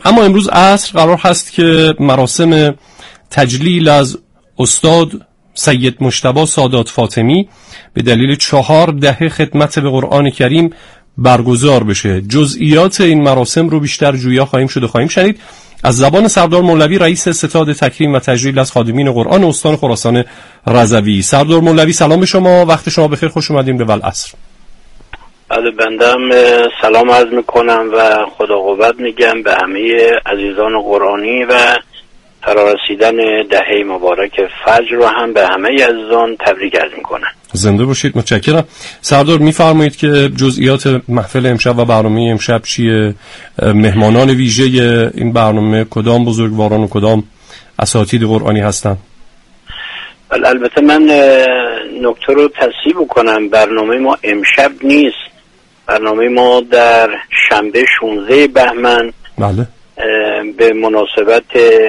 اما امروز عصر قرار هست که مراسم تجلیل از استاد سید مجتبی سادات فاطمی به دلیل 4 دهه خدمت به قرآن کریم برگزار بشه. جزئیات این مراسم رو بیشتر جویا خواهیم شد و خواهیم شنید از زبان سردار مولوی، رئیس ستاد تکریم و تجلیل از خادمین قرآن استان خراسان رضوی. سردار مولوی سلام به شما، وقت شما بخیر، خوش اومدیم به والعصر. بله، بندم سلام عرض میکنم و خدا قوت میگم به همه عزیزان قرآنی و فرارسیدن دهه مبارک فجر رو هم به همه عزیزان تبریک عرض میکنم. زنده باشید، متشکرم. سردار میفرمایید که جزئیات محفل امشب و برنامه امشب چیه؟ مهمانان ویژه این برنامه کدام بزرگواران و کدام اساتید قرآنی هستند؟ البته من نکته رو تصحیح بکنم، برنامه ما امشب نیست، برنامه ما در شنبه 16 بهمن بله به مناسبت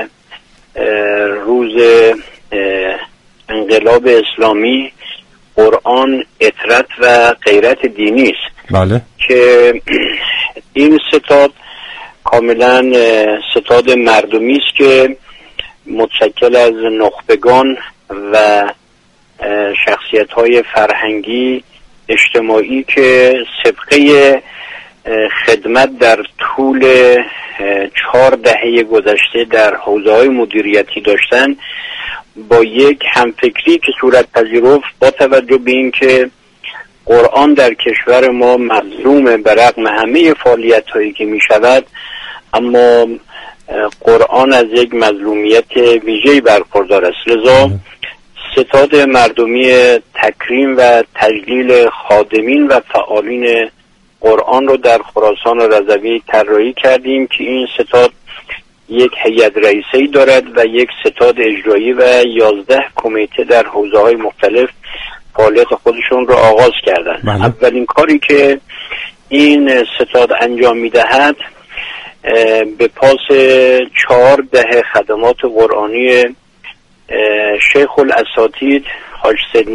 روز انقلاب اسلامی قرآن، اطرت و غیرت دینی است. بله. که این ستاد کاملا ستاد مردمی است که متشکل از نخبگان و شخصیت‌های فرهنگی اجتماعی که سابقه خدمت در طول 4 دهه گذشته در حوزه‌های مدیریتی داشتن، با یک همفکری که صورت پذیرفت با توجه به اینکه قرآن در کشور ما مظلومه برغم همه فعالیت‌هایی که می‌شود، اما قرآن از یک مظلومیت ویژه‌ای برخوردار است. لذا ستاد مردمی تکریم و تجلیل خادمین و فعالین قرآن رو در خراسان رضوی طراحی کردیم که این ستاد یک هیئت رئیسه‌ای دارد و یک ستاد اجرایی و 11 کمیته در حوزه‌های مختلف فعالیت خودشون رو آغاز کردند. اولین کاری که این ستاد انجام می‌دهد به پاس 4 دهه خدمات قرآنی شیخ الاساتید حاج سید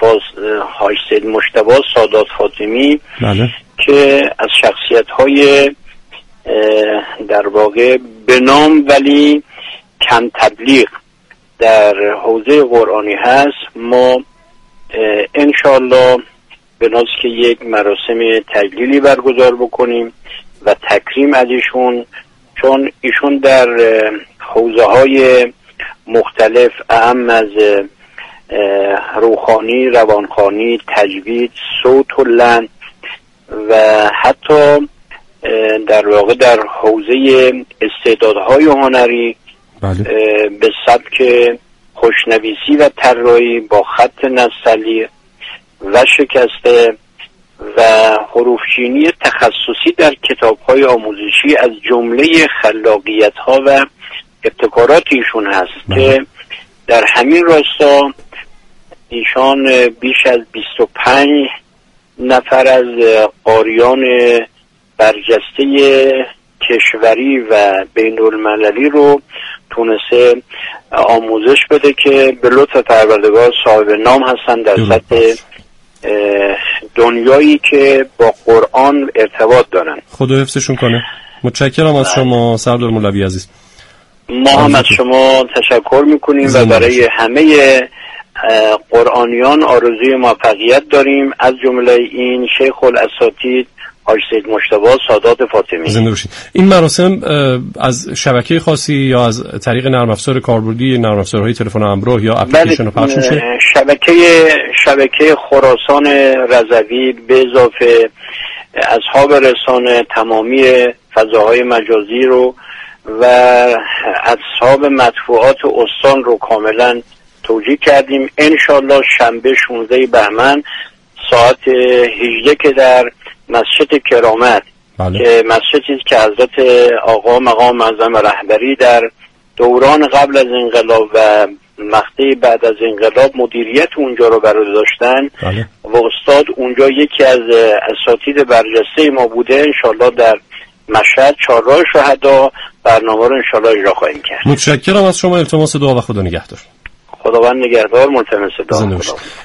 مجتبی سادات فاطمی بله. که از شخصیت‌های در واقع به نام ولی کم تبلیغ در حوزه قرآنی هست، ما انشالله به ناز که یک مراسم تجلیلی برگزار بکنیم و تکریم از ایشون، چون ایشون در حوزه‌های مختلف اهم از روحانی، روانخوانی، تجوید، صوت و لحن و حتی در واقع در حوزه استعدادهای هنری بله. به سبک خوشنویسی و طراحی با خط نستعلیق و شکسته و حروفچینی تخصصی در کتاب‌های آموزشی از جمله خلاقیت‌ها و ابتکارات ایشون هست که در همین راستا ایشان بیش از 25 نفر از قاریان برجسته کشوری و بین المللی رو تونسته آموزش بده که به لطف پروردگار صاحب نام هستن در سطح دنیایی که با قرآن ارتباط دارن. خدا حفظشون کنه. متشکرم از شما سردار مولوی عزیز. ما هم از شما تشکر میکنیم و برای همه قرآنیان آرزوی موفقیت داریم، از جمله این شیخ الاساتید حاج سید مجتبی سادات فاطمی. زنده باشید. این مراسم از شبکه خاصی یا از طریق نرم افزار کاربردی، نرم افزارهای تلفن همراه یا اپلیکیشن پخش میشه؟ شبکه خراسان رضوی به اضافه اصحاب رسانه تمامی فضاهای مجازی رو و اصحاب مطبوعات استان رو کاملا توجیه کردیم. انشالله شنبه 16 بهمن ساعت 18 که در مسجد کرامت بله. که مسجدی است که حضرت آقا مقام معظم رهبری در دوران قبل از انقلاب و مقطع بعد از انقلاب مدیریت اونجا رو بر عهده داشتن بله. و استاد اونجا یکی از اساتید برجسته ما بوده. انشالله در مشهد چهارراه شهدا برنامه رو انشالله اجرا خواهیم کرد. متشکرم از شما. التماس دعا و خدا نگهدار. خداوند نگهدار. ملتمس دعا.